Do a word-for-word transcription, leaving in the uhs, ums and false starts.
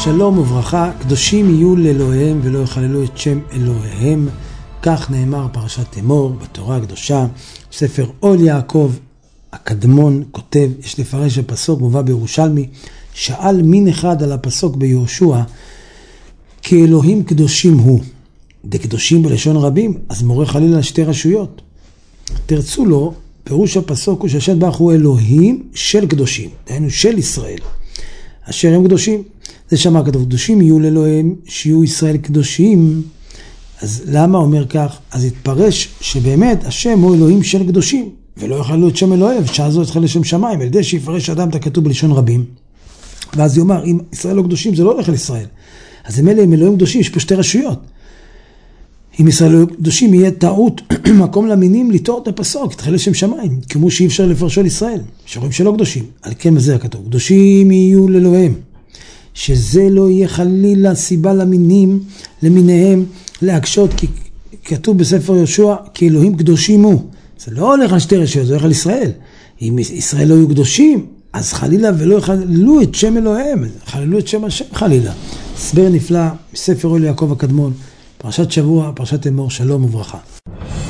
שלום וברכה, קדושים יהיו לאלוהיהם ולא יחללו את שם אלוהיהם. כך נאמר פרשת אמור בתורה הקדושה. ספר עול יעקב הקדמון כותב, יש לפרש הפסוק מובא בירושלמי, שאל מין אחד על הפסוק ביהושע, כי אלוהים קדושים הוא. דקדושים בלשון רבים, אז מורה חלילה שתי רשויות. תרצו לו, פירוש הפסוק הוא שהשם ברך הוא אלוהים של קדושים, דהיינו של ישראל, אשר הם קדושים. זה שמה כתוב, קדושים יהיו לאלוהים, שיהיו ישראל קדושים. אז למה אומר כך? אז התפרש שבאמת השם הוא אלוהים של קדושים, ולא יחללו את שם אלוהים, ושעה זו יתחל לשם שמיים, על ידי שיפרש אדם את הכתוב בלשון רבים. ואז יאמר, אם ישראל לא קדושים, זה לא הולך על ישראל. אז אם אלה הם אלוהים קדושים, יש פה שתי רשויות. אם ישראל לא קדושים, יהיה טעות מקום למינים לטעות את הפסוק, יתחל לשם שמיים, כמו שאי אפשר לפרשו על ישראל, שרואים שלא קדושים. על כן מזה הכתוב, קדושים יהיו לאלוהים. שזה לא יהיה חלילה סיבה למינים, למיניהם, להקשות, כי כתוב בספר יהושע, כי אלוהים קדושים הוא. זה לא הולך על שתי רשויות, זה הולך על ישראל. אם ישראל לא יהיו קדושים, אז חלילה ולא יחללו את שם אלוהיהם, חללו את שם השם חלילה. הסבר נפלא, מספר עול יעקב הקדמון, פרשת שבוע, פרשת אמור, שלום וברכה.